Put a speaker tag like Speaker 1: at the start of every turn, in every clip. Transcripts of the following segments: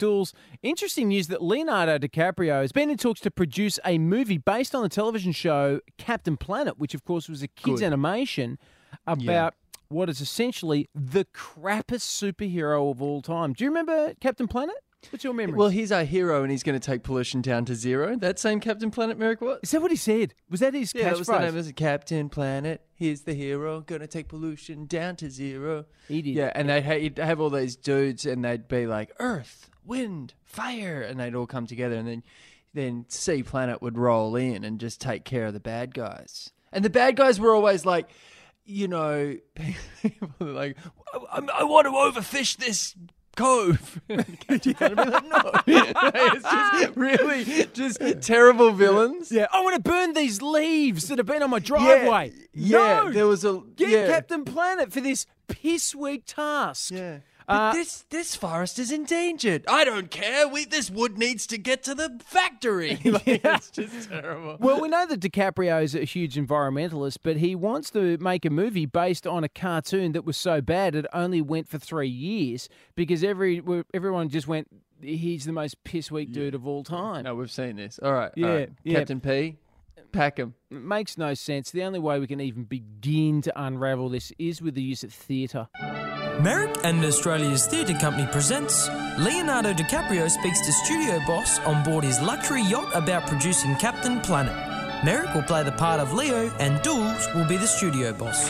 Speaker 1: Dools. Interesting news that Leonardo DiCaprio has been in talks to produce a movie based on the television show Captain Planet, which, of course, was a kids' animation about what is essentially the crappest superhero of all time. Do you remember Captain Planet? What's your memory?
Speaker 2: Well, he's our hero and he's going to take pollution down to zero. That same Captain Planet, Merrick, what?
Speaker 1: Is that what he said? Was that his
Speaker 2: Yeah, that was the
Speaker 1: catchphrase?
Speaker 2: name. It was Captain Planet. He's the hero. Going to take pollution down to zero.
Speaker 1: He did.
Speaker 2: Yeah, and he'd have all these dudes and they'd be like, Earth, wind, fire, and they'd all come together and then Sea Planet would roll in and just take care of the bad guys. And the bad guys were always like, you know, people are like, I want to overfish this cove. Captain Planet would be like, no. It's just really just terrible villains.
Speaker 1: Yeah, I want to burn these leaves that have been on my driveway.
Speaker 2: Yeah,
Speaker 1: No!
Speaker 2: there was a
Speaker 1: Get Captain Planet for this piss weak task.
Speaker 2: Yeah. But this forest is endangered. I don't care. This wood needs to get to the factory. It's just terrible.
Speaker 1: Well, we know that DiCaprio is a huge environmentalist, but he wants to make a movie based on a cartoon that was so bad it only went for 3 years because everyone just went, he's the most piss weak dude of all time.
Speaker 2: No, we've seen this. All right.
Speaker 1: Yeah,
Speaker 2: all right.
Speaker 1: yeah.
Speaker 2: Captain P, pack him.
Speaker 1: It makes no sense. The only way we can even begin to unravel this is with the use of theatre.
Speaker 3: Merrick and Australia's Theatre Company presents Leonardo DiCaprio speaks to studio boss on board his luxury yacht about producing Captain Planet. Merrick will play the part of Leo and Dools will be the studio boss.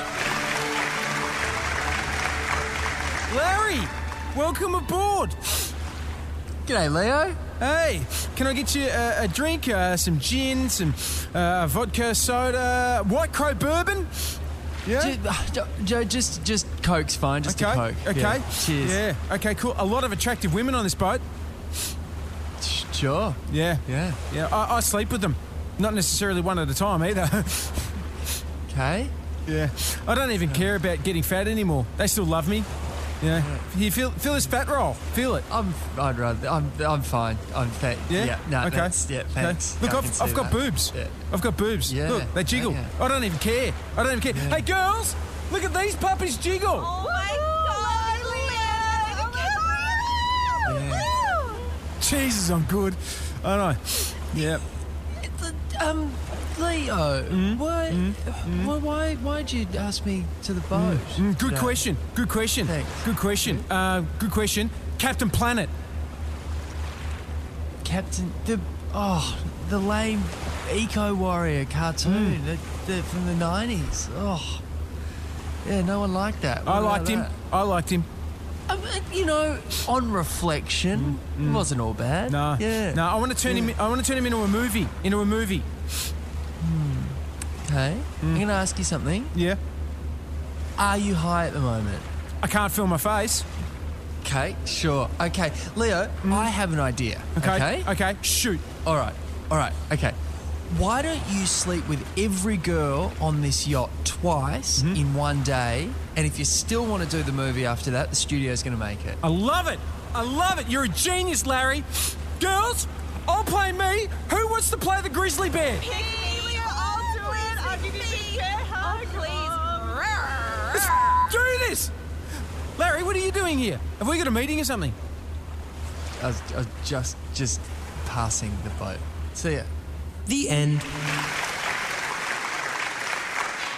Speaker 1: Larry, welcome aboard.
Speaker 2: G'day, Leo.
Speaker 1: Hey, can I get you a drink, some gin, some vodka, soda, White Crow bourbon? Yeah.
Speaker 2: Joe, just Coke's fine. Just a Coke.
Speaker 1: Okay.
Speaker 2: Yeah. Cheers.
Speaker 1: Yeah. Okay. Cool. A lot of attractive women on this boat.
Speaker 2: Sure.
Speaker 1: Yeah.
Speaker 2: Yeah.
Speaker 1: Yeah. I sleep with them. Not necessarily one at a time either.
Speaker 2: Okay.
Speaker 1: Yeah. I don't even care about getting fat anymore. They still love me. Yeah. You feel this fat roll? Feel it.
Speaker 2: I'm fine. I'm fat.
Speaker 1: Yeah.
Speaker 2: No.
Speaker 1: Okay.
Speaker 2: Thanks.
Speaker 1: Look,
Speaker 2: I can see
Speaker 1: I've got
Speaker 2: that.
Speaker 1: boobs.
Speaker 2: Yeah.
Speaker 1: I've got boobs.
Speaker 2: Yeah.
Speaker 1: Look, they jiggle.
Speaker 2: Okay.
Speaker 1: I don't even care. Hey, girls, look at these puppies jiggle.
Speaker 4: Oh my God, Leo!
Speaker 1: Jesus, I'm good. I know. Yeah.
Speaker 2: Leo, why'd you ask me to the boat?
Speaker 1: Good question.
Speaker 2: Thanks.
Speaker 1: Good question. Captain Planet.
Speaker 2: Captain, the lame Eco Warrior cartoon from the 90s. Oh, yeah, no one liked that. What
Speaker 1: I
Speaker 2: about
Speaker 1: liked him.
Speaker 2: that? You know, on reflection, it wasn't all bad.
Speaker 1: No.
Speaker 2: Yeah.
Speaker 1: No, I want to turn him into a movie.
Speaker 2: Okay. I'm going to ask you something.
Speaker 1: Yeah.
Speaker 2: Are you high at the moment?
Speaker 1: I can't feel my face.
Speaker 2: Okay, sure. Okay, Leo, I have an idea.
Speaker 1: Okay. Shoot.
Speaker 2: All right. Okay. Why don't you sleep with every girl on this yacht twice in one day? And if you still want to do the movie after that, the studio's going to make it.
Speaker 1: I love it. You're a genius, Larry. Girls, I'll play me. Who wants to play the grizzly bear?
Speaker 4: I'll give you a big bear hug.
Speaker 1: Let's do this. Larry, what are you doing here? Have we got a meeting or something?
Speaker 2: I was just passing the boat. See ya.
Speaker 3: The end.